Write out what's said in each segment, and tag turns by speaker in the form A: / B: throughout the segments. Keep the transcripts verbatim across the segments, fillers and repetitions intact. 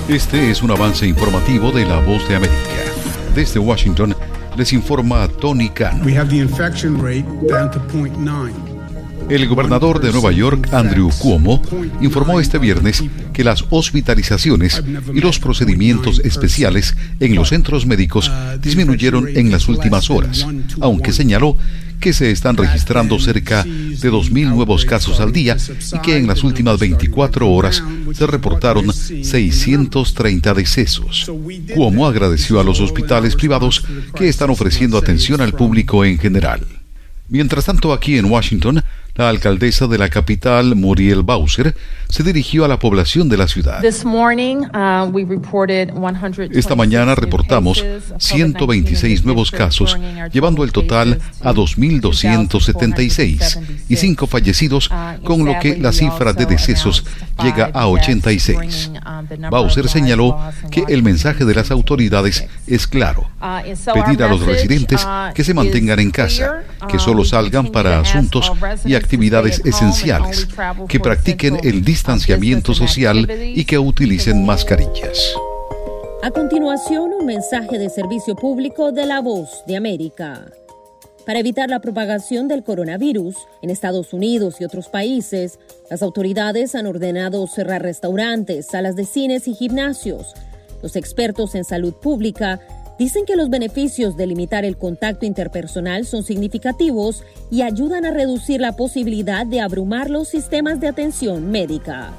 A: Este es un avance informativo de La Voz de América. Desde Washington, les informa Tony Cano.
B: We have the infection rate down to zero point nine.
A: El gobernador de Nueva York, Andrew Cuomo, informó este viernes que las hospitalizaciones y los procedimientos especiales en los centros médicos disminuyeron en las últimas horas, aunque señaló que se están registrando cerca de dos mil nuevos casos al día y que en las últimas veinticuatro horas se reportaron seiscientos treinta decesos. Cuomo agradeció a los hospitales privados que están ofreciendo atención al público en general. Mientras tanto, aquí en Washington, la alcaldesa de la capital, Muriel Bowser, se dirigió a la población de la ciudad. Esta mañana reportamos ciento veintiséis nuevos casos, llevando el total a dos mil doscientos setenta y seis y cinco fallecidos, con lo que la cifra de decesos llega a ochenta y seis. Bowser señaló que el mensaje de las autoridades es claro: pedir a los residentes que se mantengan en casa, que solo salgan para asuntos y actividades esenciales, que practiquen el distanciamiento social y que utilicen mascarillas.
C: A continuación, un mensaje de servicio público de La Voz de América. Para evitar la propagación del coronavirus en Estados Unidos y otros países, las autoridades han ordenado cerrar restaurantes, salas de cines y gimnasios. Los expertos en salud pública dicen que los beneficios de limitar el contacto interpersonal son significativos y ayudan a reducir la posibilidad de abrumar los sistemas de atención médica.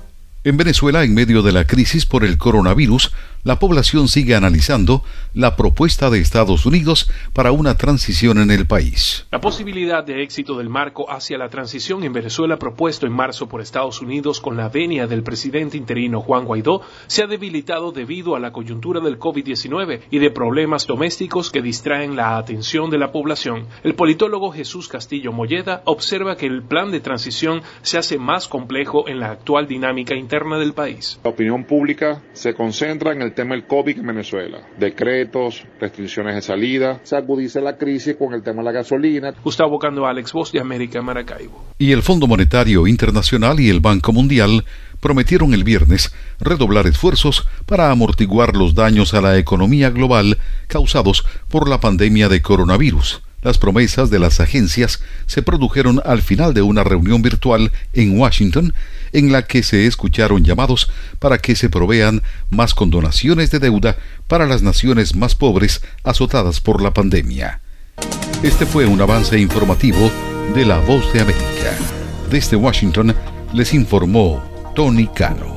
A: En Venezuela, en medio de la crisis por el coronavirus, la población sigue analizando la propuesta de Estados Unidos para una transición en el país.
D: La posibilidad de éxito del marco hacia la transición en Venezuela propuesto en marzo por Estados Unidos con la venia del presidente interino Juan Guaidó se ha debilitado debido a la coyuntura del COVID diecinueve y de problemas domésticos que distraen la atención de la población. El politólogo Jesús Castillo Molleda observa que el plan de transición se hace más complejo en la actual dinámica interna del país.
E: La opinión pública se concentra en el tema del COVID en Venezuela. Decretos, restricciones de salida, se agudiza la crisis con el tema de la gasolina.
D: Gustavo Cando, Alex, Voz de América, Maracaibo.
A: Y el Fondo Monetario Internacional y el Banco Mundial prometieron el viernes redoblar esfuerzos para amortiguar los daños a la economía global causados por la pandemia de coronavirus. Las promesas de las agencias se produjeron al final de una reunión virtual en Washington, en la que se escucharon llamados para que se provean más condonaciones de deuda para las naciones más pobres azotadas por la pandemia. Este fue un avance informativo de La Voz de América. Desde Washington les informó Tony Cano.